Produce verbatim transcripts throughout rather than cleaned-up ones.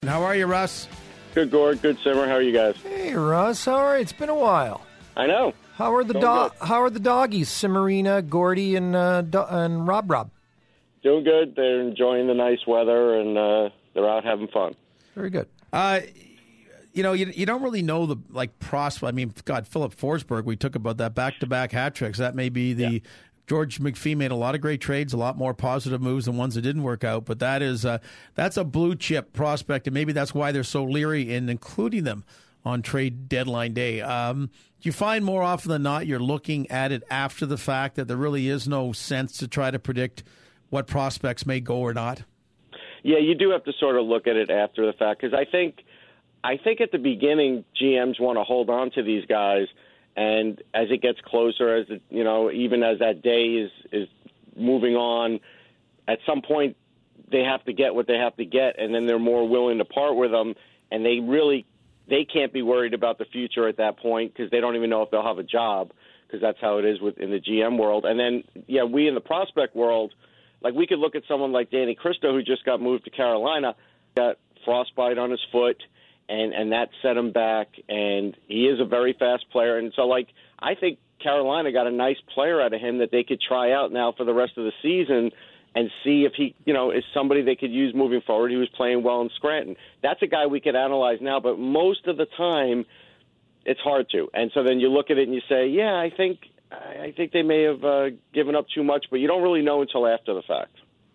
How are you, Russ? Good, Gord. Good, Simmer. How are you guys? Hey, Russ. All right. It's been a while. I know. How are the do- How are the doggies? Simmerina, Gordy, and uh, do- and Rob Rob. Doing good. They're enjoying the nice weather, and uh, they're out having fun. Very good. Uh, you know, you you don't really know the like prospect. I mean, God, Philip Forsberg. We took about that back-to-back hat tricks. That may be the. Yeah. George McPhee made a lot of great trades, a lot more positive moves than ones that didn't work out. But that is uh, that's a blue chip prospect, and maybe that's why they're so leery in including them on trade deadline day. Um, do you find more often than not you're looking at it after the fact, that there really is no sense to try to predict what prospects may go or not? Yeah, you do have to sort of look at it after the fact, because I think I think at the beginning G Ms want to hold on to these guys. And as it gets closer, as it, you know, even as that day is, is moving on, at some point they have to get what they have to get, and then they're more willing to part with them. And they really they can't be worried about the future at that point, because they don't even know if they'll have a job, because that's how it is within the G M world. And then, yeah, we in the prospect world, like we could look at someone like Danny Cristo, who just got moved to Carolina, got frostbite on his foot. And, and that set him back, and he is a very fast player. And so, like, I think Carolina got a nice player out of him that they could try out now for the rest of the season and see if he, you know, is somebody they could use moving forward. He was playing well in Scranton. That's a guy we could analyze now, but most of the time it's hard to. And so then you look at it and you say, yeah, I think I think they may have uh, given up too much, but you don't really know until after the fact.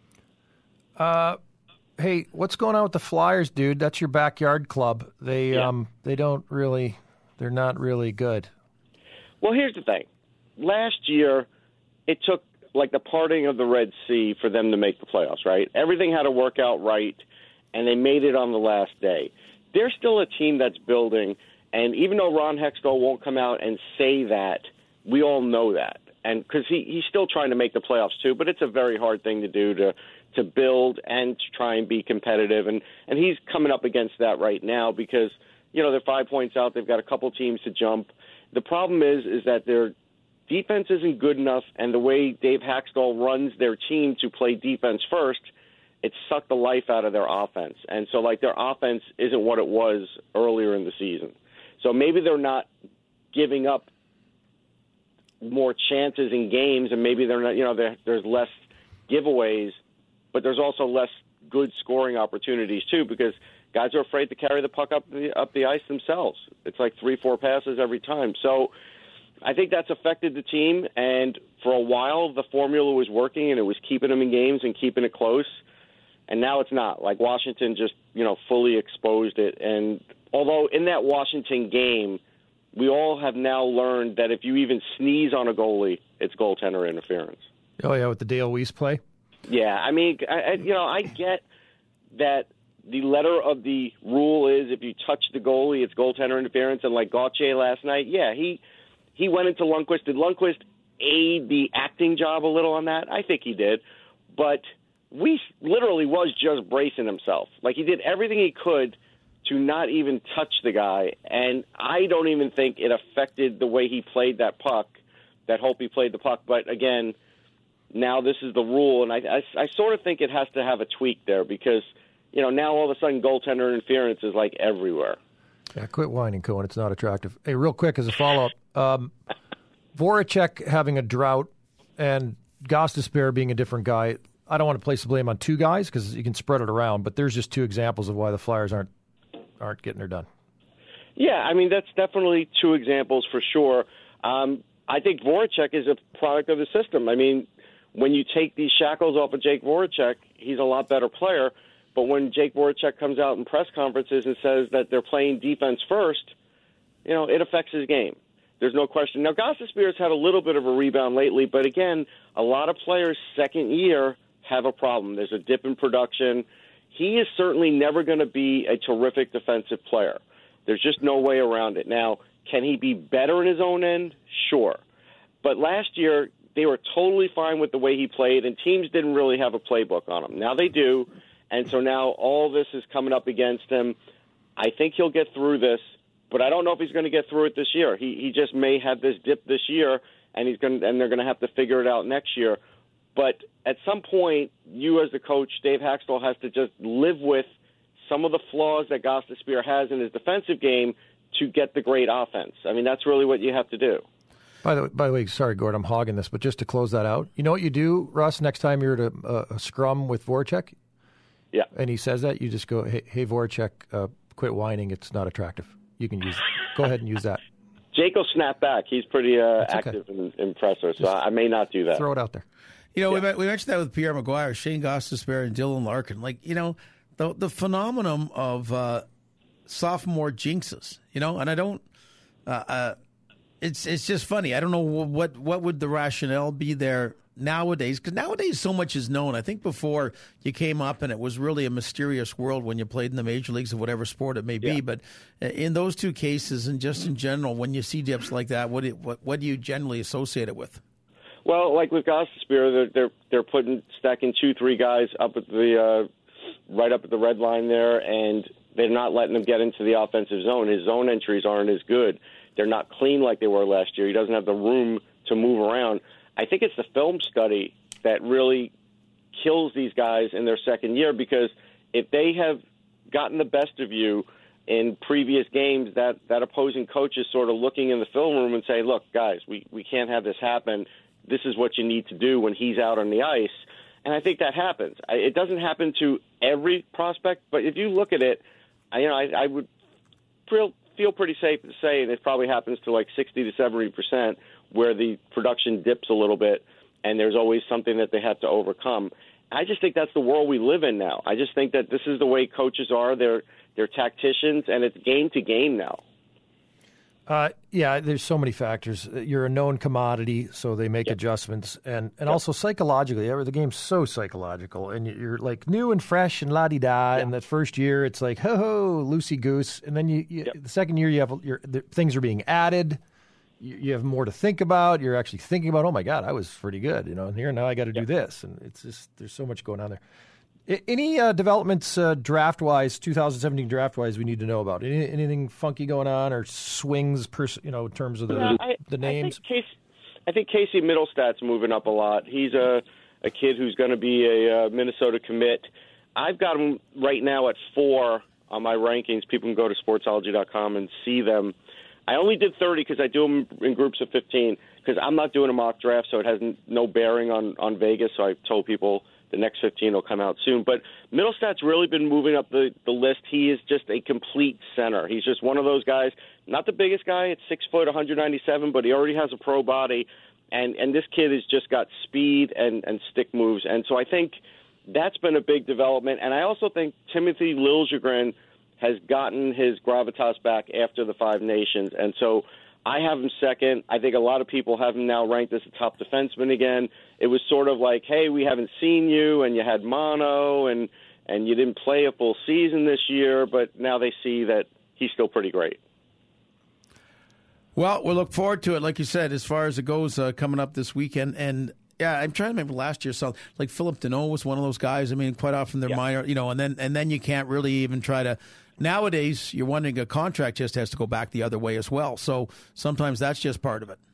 Uh. Hey, what's going on with the Flyers, dude? That's your backyard club. They yeah. um they don't really they're not really good. Well, here's the thing. Last year it took like the parting of the Red Sea for them to make the playoffs, right? Everything had to work out right, and they made it on the last day. They're still a team that's building, and even though Ron Hextall won't come out and say that, we all know that. And because he, he's still trying to make the playoffs too, but it's a very hard thing to do to to build and to try and be competitive. And, and he's coming up against that right now because, you know, they're five points out. They've got a couple teams to jump. The problem is is that their defense isn't good enough, and the way Dave Haxtell runs their team to play defense first, it sucked the life out of their offense. And so, like, their offense isn't what it was earlier in the season. So maybe they're not giving up more chances in games, and maybe they're not, you know, there's less giveaways, but there's also less good scoring opportunities too, because guys are afraid to carry the puck up the up the ice themselves. It's like three, four passes every time. So I think that's affected the team, and for a while the formula was working and it was keeping them in games and keeping it close, and now it's not. Like Washington just, you know, fully exposed it. And although in that Washington game, we all have now learned that if you even sneeze on a goalie, it's goaltender interference. Oh, yeah, with the Dale Weiss play? Yeah, I mean, I, I, you know, I get that the letter of the rule is if you touch the goalie, it's goaltender interference. And like Gauthier last night, yeah, he he went into Lundqvist. Did Lundqvist aid the acting job a little on that? I think he did. But Weiss literally was just bracing himself. Like, he did everything he could to not even touch the guy. And I don't even think it affected the way he played that puck, that hope he played the puck. But, again, now this is the rule, and I, I, I sort of think it has to have a tweak there because, you know, now all of a sudden goaltender interference is, like, everywhere. Yeah, quit whining, Cohen. It's not attractive. Hey, real quick as a follow-up, um, Voracek having a drought and Gostisbehere being a different guy, I don't want to place the blame on two guys because you can spread it around, but there's just two examples of why the Flyers aren't aren't getting her done. Yeah, I mean, that's definitely two examples for sure. Um, I think Voracek is a product of the system. I mean, when you take these shackles off of Jake Voracek, he's a lot better player. But when Jake Voracek comes out in press conferences and says that they're playing defense first, you know, it affects his game. There's no question. Now, Gostisbehere's had a little bit of a rebound lately, but again, a lot of players' second year have a problem. There's a dip in production. He is certainly never going to be a terrific defensive player. There's just no way around it. Now, can he be better in his own end? Sure. But last year, they were totally fine with the way he played, and teams didn't really have a playbook on him. Now they do, and so now all this is coming up against him. I think he'll get through this, but I don't know if he's going to get through it this year. He he just may have this dip this year, and he's going and they're going to have to figure it out next year. But at some point, you as the coach, Dave Haxtell, has to just live with some of the flaws that Gostisbehere has in his defensive game to get the great offense. I mean, that's really what you have to do. By the, by the way, sorry, Gord, I'm hogging this, but just to close that out, you know what you do, Russ, next time you're at a, a scrum with Voracek? Yeah. And he says that, you just go, hey, hey Voracek, uh, quit whining. It's not attractive. You can use it. Go ahead and use that. Jake will snap back. He's pretty uh, okay. active and impressive, so I may not do that. Throw it out there. You know, Yeah. we, we mentioned that with Pierre Maguire, Shane Gostisbehere, and Dylan Larkin. Like, you know, the the phenomenon of uh, sophomore jinxes, you know, and I don't, uh, uh, it's it's just funny. I don't know what what would the rationale be there nowadays, because nowadays so much is known. I think before you came up and it was really a mysterious world when you played in the major leagues of whatever sport it may be. Yeah. But in those two cases, and just in general, when you see dips like that, what do you, what, what do you generally associate it with? Well, like with Gostisbehere, they're, they're they're putting stacking two, three guys up at the uh, right up at the red line there, and they're not letting them get into the offensive zone. His zone entries aren't as good. They're not clean like they were last year. He doesn't have the room to move around. I think it's the film study that really kills these guys in their second year, because if they have gotten the best of you in previous games, that, that opposing coach is sort of looking in the film room and saying, look, guys, we, we can't have this happen. This is what you need to do when he's out on the ice. And I think that happens. I, it doesn't happen to every prospect, but if you look at it, I, you know, I, I would feel, feel pretty safe to say it probably happens to like sixty to seventy percent where the production dips a little bit, and there's always something that they have to overcome. I just think that's the world we live in now. I just think that this is the way coaches are. They're they're tacticians, and it's game to game now. Uh, yeah, there's so many factors. You're a known commodity, so they make Yep. adjustments. And, and Yep. also psychologically, the game's so psychological. And you're like new and fresh and la-di-da. Yep. And that first year, it's like, ho-ho, loosey-goose. And then you, you Yep. the second year, you have your, the, things are being added. You, you have more to think about. You're actually thinking about, oh, my God, I was pretty good. You know, and here now I got to do Yep. this. And it's just there's so much going on there. Any uh, developments uh, draft-wise, twenty seventeen draft-wise, we need to know about? Any, anything funky going on or swings, pers- you know, in terms of the Yeah, I, the names? I think, Casey, I think Casey Middlestad's moving up a lot. He's a a kid who's going to be a uh, Minnesota commit. I've got him right now at four on my rankings. People can go to sportsology dot com and see them. I only did thirty because I do them in groups of fifteen, because I'm not doing a mock draft, so it has no bearing on, on Vegas. So I told people the next fifteen will come out soon. But Middlestad's really been moving up the, the list. He is just a complete center. He's just one of those guys, not the biggest guy at six foot, one ninety-seven, but he already has a pro body. And, and this kid has just got speed and, and stick moves. And so I think that's been a big development. And I also think Timothy Liljegren has gotten his gravitas back after the Five Nations. And so I have him second. I think a lot of people have him now ranked as a top defenseman again. It was sort of like, hey, we haven't seen you, and you had mono, and, and you didn't play a full season this year, but now they see that he's still pretty great. Well, we'll look forward to it, like you said, as far as it goes uh, coming up this weekend. And, yeah, I'm trying to remember last year, so like Philip Deneau was one of those guys. I mean, quite often they're Yeah. minor, you know, and then and then you can't really even try to – nowadays, you're wondering a contract just has to go back the other way as well. So sometimes that's just part of it.